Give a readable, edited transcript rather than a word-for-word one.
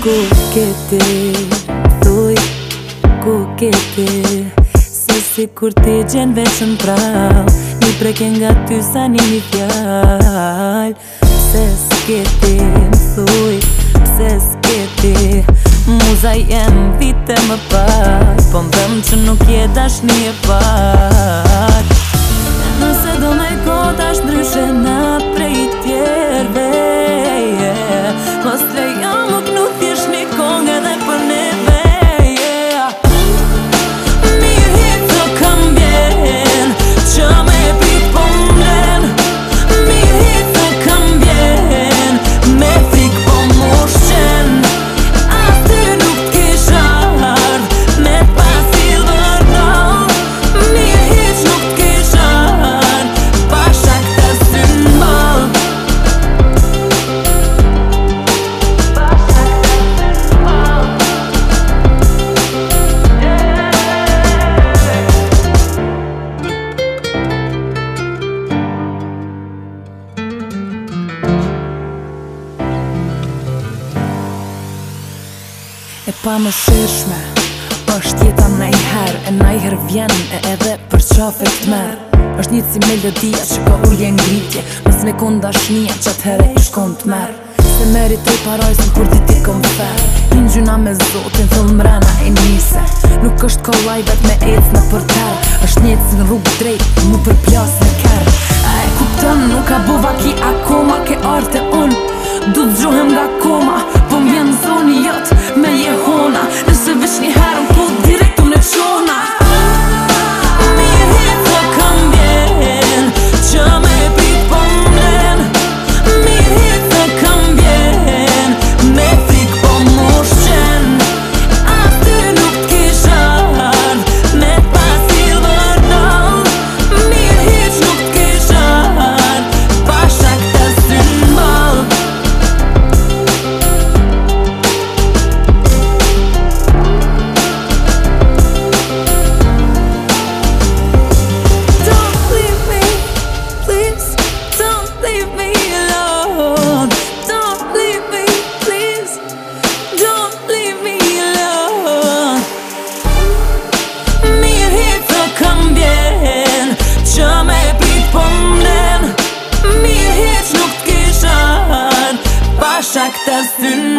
Ku ke ti, thuj, ku ke ti? Se si kur ti gjen veçën prall, një preke nga ty sa një fjall. Pse s'ke ti, m'thuj, pse s'ke ti? Muza jem vite më pak, po m'dhem që nuk je dashni e pak. Nëse do me kota shndryshe na prej tjerve, mos lejo më knu thjesht një kong edhe për neve. Mirë hito kam vjen, që me prit po mlen. Mirë hito kam vjen, me frik po mushqen. Aty nuk t'kisha ardh, me pasil vërdall. Mirë hiq nuk t'kisha ardh, pasha këtë symbol. E pa më shirshme është jeta najher, e najher vjen e edhe për qafe t'mer. është një si melodia që ka ullje ngritje, mës me kon dashnia që atëhere i shkon t'mer. Se meritoj parajsin kur ti kom fer, një gjuna me zotin thëll mrena e nise. Nuk është kollaj vet me ec në përter, është njët si në rrugë drejt, mu për plas në ker. A e kupton, nuk ka bova ki akoma, ke arte unë du t'gjohem nga koma, po m'vjen zoni jot me jehona. Nëse veç një herën po direkt unë e qona. Mirë hito kam vjen, që me prit po mlen. Mirë hito kam vjen, me frik po mushqen. Aty nuk t'kisha ardh, me pasil vërdall. Mirë hiq nuk t'kisha ardh, pasha këtë symbol. Pasha këtë symbol.